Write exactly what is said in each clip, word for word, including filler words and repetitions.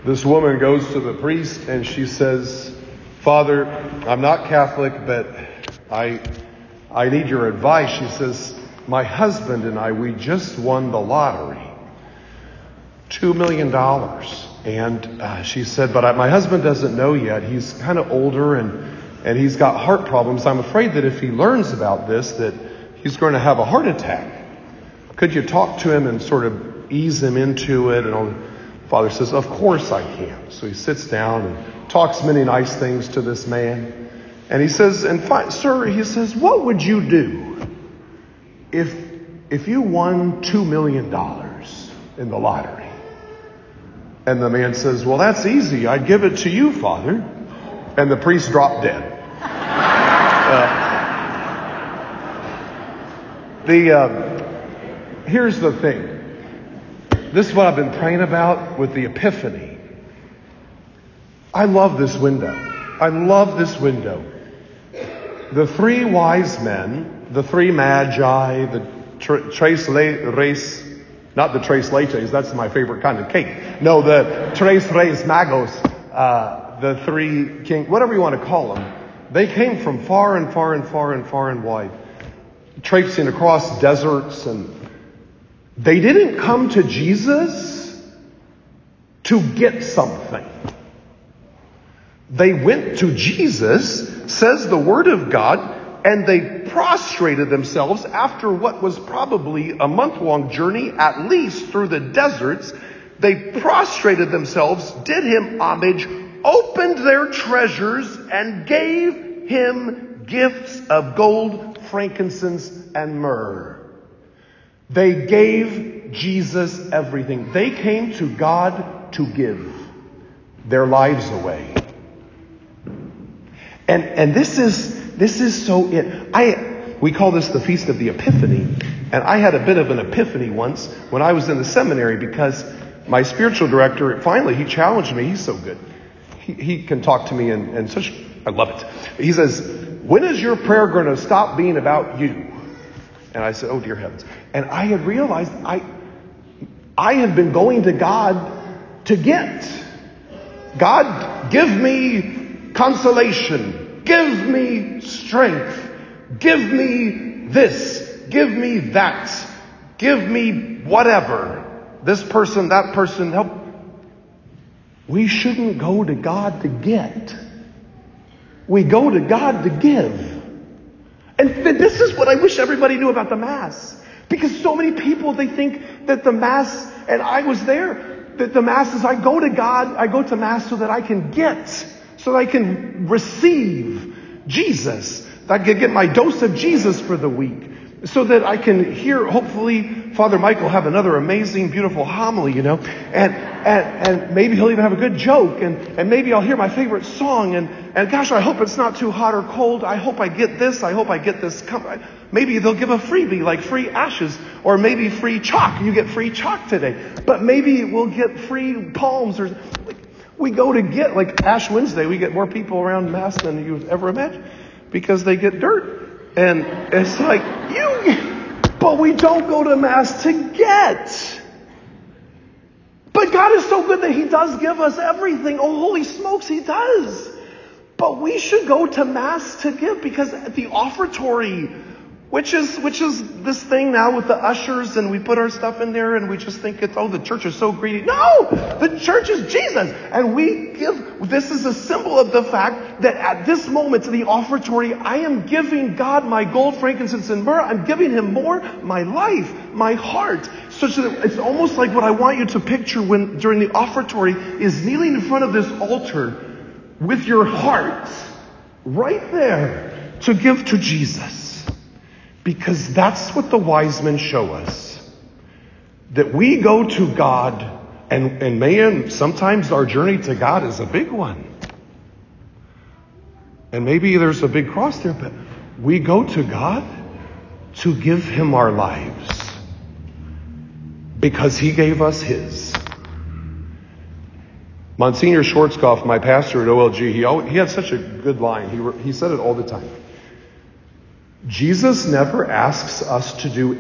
This woman goes to the priest and she says, Father, I'm not Catholic, but I I need your advice. She says, my husband and I, we just won the lottery. Two million dollars. And uh, she said, but I, my husband doesn't know yet. He's kind of older and, and he's got heart problems. I'm afraid that if he learns about this, that he's going to have a heart attack. Could you talk to him and sort of ease him into it? And all. Father says, of course I can. So he sits down and talks many nice things to this man. And he says, and fine, sir, he says, what would you do if if you won two million dollars in the lottery? And the man says, well, that's easy. I'd give it to you, Father. And the priest dropped dead. Uh, the uh, here's the thing. This is what I've been praying about with the Epiphany. I love this window. I love this window. The three wise men, the three magi, the tr- tres le- reis, not the tres leches, that's my favorite kind of cake. No, the tres reis magos, uh, the three king, whatever you want to call them. They came from far and far and far and far and wide, traipsing across deserts, and they didn't come to Jesus to get something. They went to Jesus, says the Word of God, and they prostrated themselves after what was probably a month-long journey, at least through the deserts. They prostrated themselves, did him homage, opened their treasures, and gave him gifts of gold, frankincense, and myrrh. They gave Jesus everything. They came to God to give their lives away. And and this is this is so it. I we call this the Feast of the Epiphany. And I had a bit of an epiphany once when I was in the seminary, because my spiritual director, finally, he challenged me. He's so good. He he can talk to me and, and such, I love it. He says, when is your prayer going to stop being about you? And I said, oh dear heavens. And I had realized I I had been going to God to get. God, give me consolation. Give me strength. Give me this. Give me that. Give me whatever. This person, that person, help. We shouldn't go to God to get. We go to God to give. And this is what I wish everybody knew about the Mass. Because so many people, they think that the Mass, and I was there, that the Mass is I go to God, I go to Mass so that I can get, so that I can receive Jesus. That I can get my dose of Jesus for the week. So that I can hear, hopefully, Father Michael have another amazing, beautiful homily, you know. And and, and maybe he'll even have a good joke. And, and maybe I'll hear my favorite song. And, and gosh, I hope it's not too hot or cold. I hope I get this. I hope I get this. Maybe they'll give a freebie, like free ashes. Or maybe free chalk. You get free chalk today. But maybe we'll get free palms. Or we go to get, like Ash Wednesday, we get more people around Mass than you ever imagined. Because they get dirt. And it's like, you, but we don't go to Mass to get. But God is so good that He does give us everything. Oh, holy smokes, He does. But we should go to Mass to give, because the offertory, which is which is this thing now with the ushers, and we put our stuff in there and we just think it's, oh, the church is so greedy. No! The church is Jesus. And we give, this is a symbol of the fact that at this moment, the offertory, I am giving God my gold, frankincense, and myrrh. I'm giving Him more, my life, my heart. Such that it's almost like what I want you to picture when during the offertory is kneeling in front of this altar with your heart right there to give to Jesus. Because that's what the wise men show us. That we go to God, and, and man, sometimes our journey to God is a big one. And maybe there's a big cross there, but we go to God to give Him our lives. Because He gave us His. Monsignor Schwarzkopf, my pastor at O L G, he, always, he had such a good line. He, he said it all the time. Jesus never asks us to do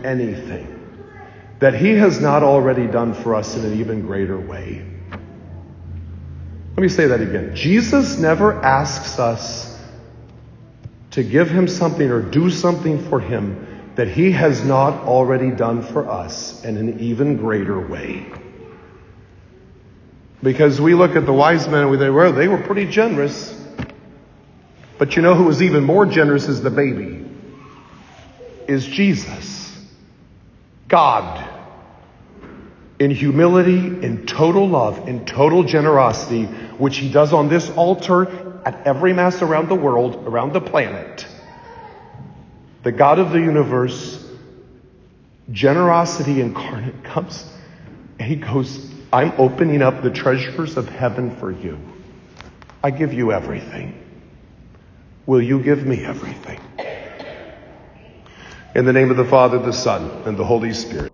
anything that He has not already done for us in an even greater way. Let me say that again. Jesus never asks us to give him something or do something for him that he has not already done for us in an even greater way. Because we look at the wise men and we think, well, they were pretty generous. But you know who was even more generous as the baby? Is Jesus. God. In humility, in total love, in total generosity, which he does on this altar at every mass around the world, around the planet. The God of the universe, generosity incarnate, comes and he goes, I'm opening up the treasures of heaven for you. I give you everything. Will you give me everything? In the name of the Father, the Son, and the Holy Spirit.